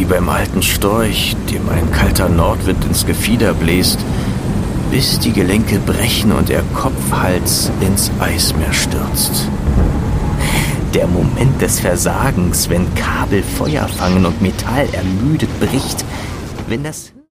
beim alten Storch, dem ein kalter Nordwind ins Gefieder bläst, bis die Gelenke brechen und er Kopfhals ins Eismeer stürzt. Der Moment des Versagens, wenn Kabel Feuer fangen und Metall ermüdet bricht, wenn das